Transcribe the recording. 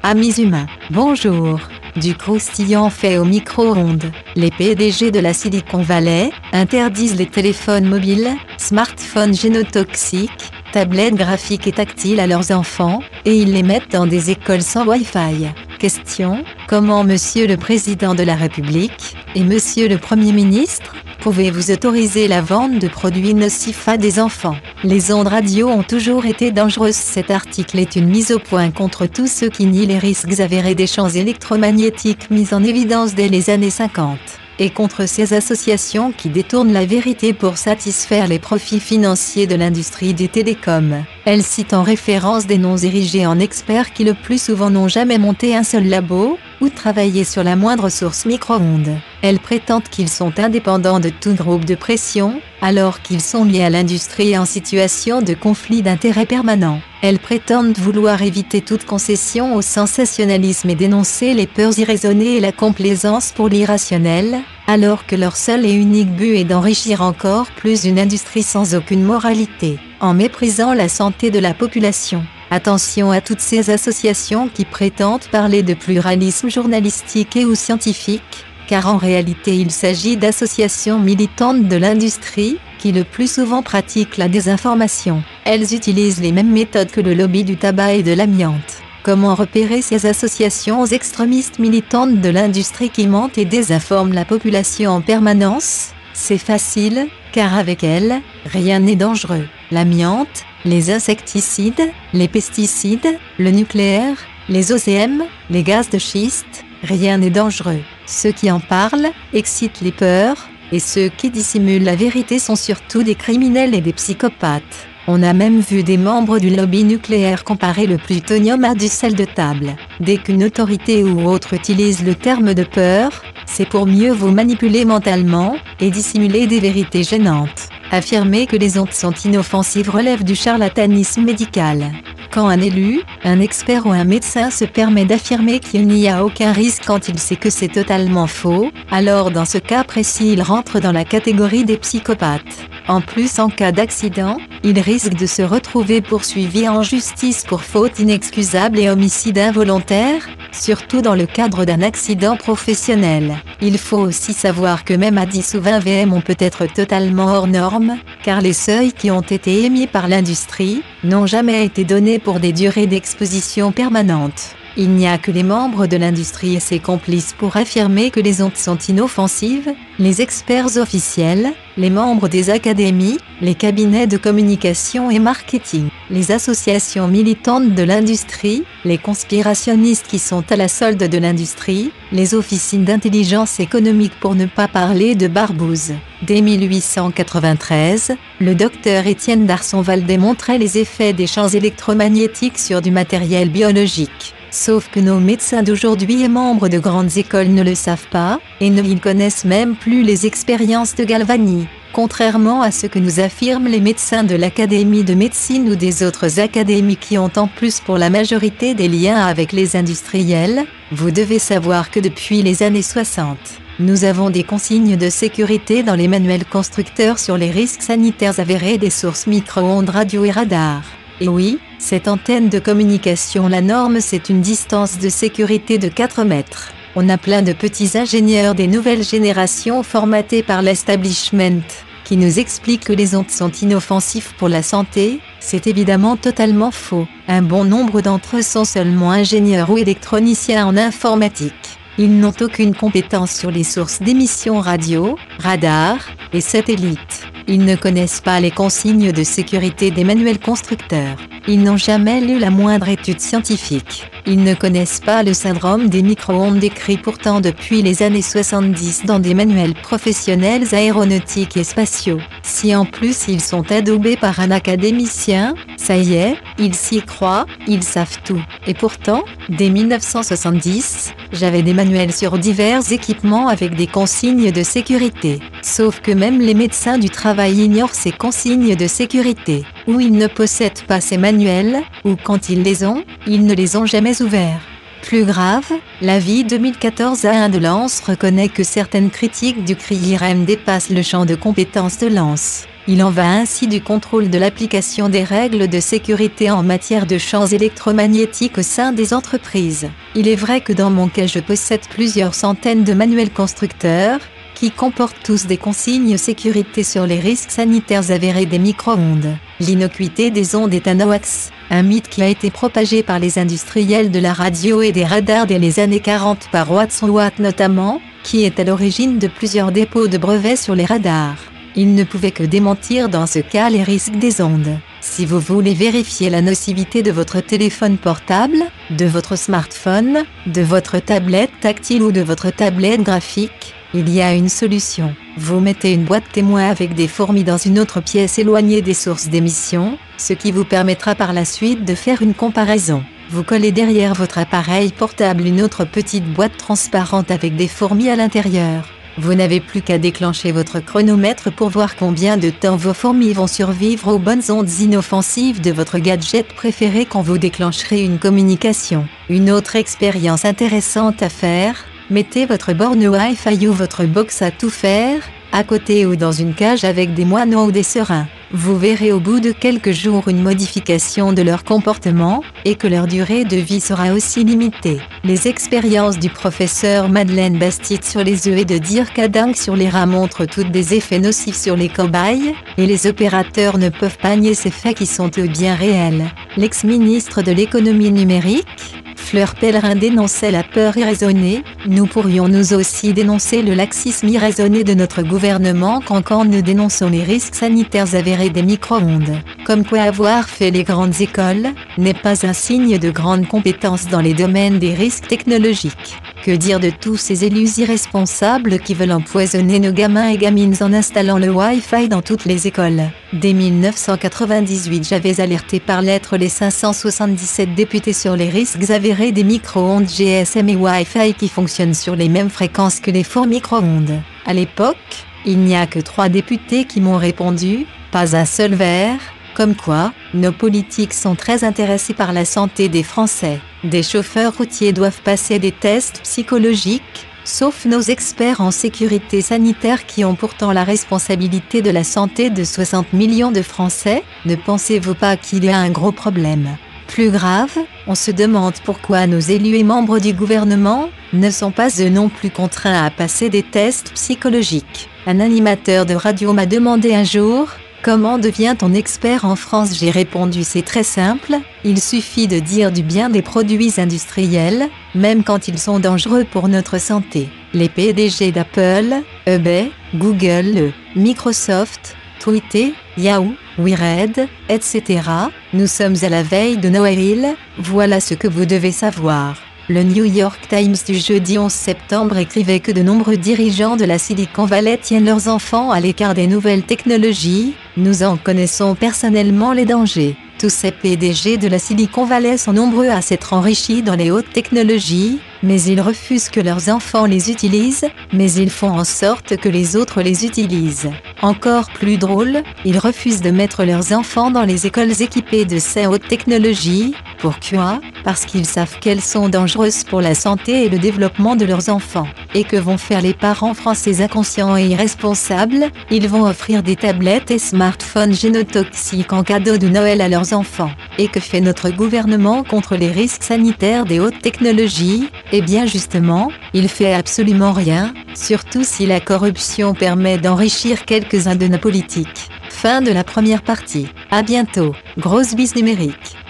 Amis humains, bonjour. Du croustillant fait au micro-ondes, les PDG de la Silicon Valley interdisent les téléphones mobiles, smartphones génotoxiques, tablettes graphiques et tactiles à leurs enfants, et ils les mettent dans des écoles sans Wi-Fi. Question: comment Monsieur le Président de la République et Monsieur le Premier ministre pouvez-vous autoriser la vente de produits nocifs à des enfants? Les ondes radio ont toujours été dangereuses. Cet article est une mise au point contre tous ceux qui nient les risques avérés des champs électromagnétiques mis en évidence dès les années 50, et contre ces associations qui détournent la vérité pour satisfaire les profits financiers de l'industrie des télécoms. Elles citent en référence des noms érigés en experts qui le plus souvent n'ont jamais monté un seul labo, ou travaillé sur la moindre source micro-ondes. Elles prétendent qu'ils sont indépendants de tout groupe de pression, alors qu'ils sont liés à l'industrie et en situation de conflit d'intérêts permanent. Elles prétendent vouloir éviter toute concession au sensationnalisme et dénoncer les peurs irraisonnées et la complaisance pour l'irrationnel, alors que leur seul et unique but est d'enrichir encore plus une industrie sans aucune moralité, en méprisant la santé de la population. Attention à toutes ces associations qui prétendent parler de pluralisme journalistique et ou scientifique, car en réalité il s'agit d'associations militantes de l'industrie, qui le plus souvent pratiquent la désinformation. Elles utilisent les mêmes méthodes que le lobby du tabac et de l'amiante. Comment repérer ces associations extrémistes militantes de l'industrie qui mentent et désinforment la population en permanence? C'est facile, car avec elles, rien n'est dangereux. L'amiante, les insecticides, les pesticides, le nucléaire, les OGM, les gaz de schiste, rien n'est dangereux. Ceux qui en parlent excitent les peurs, et ceux qui dissimulent la vérité sont surtout des criminels et des psychopathes. On a même vu des membres du lobby nucléaire comparer le plutonium à du sel de table. Dès qu'une autorité ou autre utilise le terme de peur, c'est pour mieux vous manipuler mentalement, et dissimuler des vérités gênantes. Affirmer que les ondes sont inoffensives relève du charlatanisme médical. Quand un élu, un expert ou un médecin se permet d'affirmer qu'il n'y a aucun risque quand il sait que c'est totalement faux, alors dans ce cas précis il rentre dans la catégorie des psychopathes. En plus, en cas d'accident, il risque de se retrouver poursuivi en justice pour faute inexcusable et homicide involontaire, surtout dans le cadre d'un accident professionnel. Il faut aussi savoir que même à 10 ou 20 VM on peut être totalement hors norme, car les seuils qui ont été émis par l'industrie n'ont jamais été donnés pour des durées d'exposition permanentes. Il n'y a que les membres de l'industrie et ses complices pour affirmer que les ondes sont inoffensives, les experts officiels, les membres des académies, les cabinets de communication et marketing, les associations militantes de l'industrie, les conspirationnistes qui sont à la solde de l'industrie, les officines d'intelligence économique pour ne pas parler de Barbouze. Dès 1893, le docteur Étienne Darsonval démontrait les effets des champs électromagnétiques sur du matériel biologique. Sauf que nos médecins d'aujourd'hui et membres de grandes écoles ne le savent pas, et ne connaissent même plus les expériences de Galvani. Contrairement à ce que nous affirment les médecins de l'Académie de médecine ou des autres académies qui ont en plus pour la majorité des liens avec les industriels, vous devez savoir que depuis les années 60, nous avons des consignes de sécurité dans les manuels constructeurs sur les risques sanitaires avérés des sources micro-ondes radio et radar. Et oui, cette antenne de communication, la norme, c'est une distance de sécurité de 4 mètres. On a plein de petits ingénieurs des nouvelles générations formatés par l'establishment, qui nous expliquent que les ondes sont inoffensives pour la santé. C'est évidemment totalement faux. Un bon nombre d'entre eux sont seulement ingénieurs ou électroniciens en informatique. Ils n'ont aucune compétence sur les sources d'émissions radio, radar et satellites. Ils ne connaissent pas les consignes de sécurité des manuels constructeurs. Ils n'ont jamais lu la moindre étude scientifique. Ils ne connaissent pas le syndrome des micro-ondes décrit pourtant depuis les années 70 dans des manuels professionnels aéronautiques et spatiaux. Si en plus ils sont adoubés par un académicien, ça y est, ils s'y croient, ils savent tout. Et pourtant, dès 1970, j'avais des manuels sur divers équipements avec des consignes de sécurité. Sauf que même les médecins du travail ignorent ces consignes de sécurité. Ou ils ne possèdent pas ces manuels, ou quand ils les ont, ils ne les ont jamais ouverts. Plus grave, l'avis 2014 A1 de Lance reconnaît que certaines critiques du CRI-IRM dépassent le champ de compétences de Lance. Il en va ainsi du contrôle de l'application des règles de sécurité en matière de champs électromagnétiques au sein des entreprises. Il est vrai que dans mon cas je possède plusieurs centaines de manuels constructeurs, qui comportent tous des consignes sécurité sur les risques sanitaires avérés des micro-ondes. L'innocuité des ondes est un hoax, un mythe qui a été propagé par les industriels de la radio et des radars dès les années 40 par Watson Watt notamment, qui est à l'origine de plusieurs dépôts de brevets sur les radars. Il ne pouvait que démentir dans ce cas les risques des ondes. Si vous voulez vérifier la nocivité de votre téléphone portable, de votre smartphone, de votre tablette tactile ou de votre tablette graphique, il y a une solution. Vous mettez une boîte témoin avec des fourmis dans une autre pièce éloignée des sources d'émission, ce qui vous permettra par la suite de faire une comparaison. Vous collez derrière votre appareil portable une autre petite boîte transparente avec des fourmis à l'intérieur. Vous n'avez plus qu'à déclencher votre chronomètre pour voir combien de temps vos fourmis vont survivre aux bonnes ondes inoffensives de votre gadget préféré quand vous déclencherez une communication. Une autre expérience intéressante à faire: mettez votre borne Wi-Fi ou votre box à tout faire, à côté ou dans une cage avec des moineaux ou des serins. Vous verrez au bout de quelques jours une modification de leur comportement, et que leur durée de vie sera aussi limitée. Les expériences du professeur Madeleine Bastide sur les œufs et de Dirk Hadding sur les rats montrent toutes des effets nocifs sur les cobayes, et les opérateurs ne peuvent pas nier ces faits qui sont eux bien réels. L'ex-ministre de l'économie numérique, Fleur Pellerin, dénonçait la peur irraisonnée. Nous pourrions nous aussi dénoncer le laxisme irraisonné de notre gouvernement quand nous dénonçons les risques sanitaires avérés des micro-ondes. Comme quoi avoir fait les grandes écoles n'est pas un signe de grande compétence dans les domaines des risques technologiques. Que dire de tous ces élus irresponsables qui veulent empoisonner nos gamins et gamines en installant le Wi-Fi dans toutes les écoles? Dès 1998, j'avais alerté par lettre les 577 députés sur les risques avérés des micro-ondes GSM et Wi-Fi qui fonctionnent sur les mêmes fréquences que les faux micro-ondes. À l'époque, il n'y a que 3 députés qui m'ont répondu, pas un seul vert. Comme quoi, nos politiques sont très intéressés par la santé des Français. Des chauffeurs routiers doivent passer des tests psychologiques, sauf nos experts en sécurité sanitaire qui ont pourtant la responsabilité de la santé de 60 millions de Français. Ne pensez-vous pas qu'il y a un gros problème? Plus grave, on se demande pourquoi nos élus et membres du gouvernement ne sont pas eux non plus contraints à passer des tests psychologiques. Un animateur de radio m'a demandé un jour: comment devient-on expert en France? J'ai répondu: c'est très simple, il suffit de dire du bien des produits industriels, même quand ils sont dangereux pour notre santé. Les PDG d'Apple, eBay, Google, Microsoft, Twitter, Yahoo, WeRed, etc. Nous sommes à la veille de Noël, voilà ce que vous devez savoir. Le New York Times du jeudi 11 septembre écrivait que de nombreux dirigeants de la Silicon Valley tiennent leurs enfants à l'écart des nouvelles technologies. Nous en connaissons personnellement les dangers. Tous ces PDG de la Silicon Valley sont nombreux à s'être enrichis dans les hautes technologies, mais ils refusent que leurs enfants les utilisent, mais ils font en sorte que les autres les utilisent. Encore plus drôle, ils refusent de mettre leurs enfants dans les écoles équipées de ces hautes technologies. Pourquoi? Parce qu'ils savent qu'elles sont dangereuses pour la santé et le développement de leurs enfants. Et que vont faire les parents français inconscients et irresponsables? Ils vont offrir des tablettes et smartphones génotoxiques en cadeau de Noël à leurs enfants. Et que fait notre gouvernement contre les risques sanitaires des hautes technologies? Eh bien justement, il fait absolument rien, surtout si la corruption permet d'enrichir quelques-uns de nos politiques. Fin de la première partie. À bientôt. Grosse bise numérique.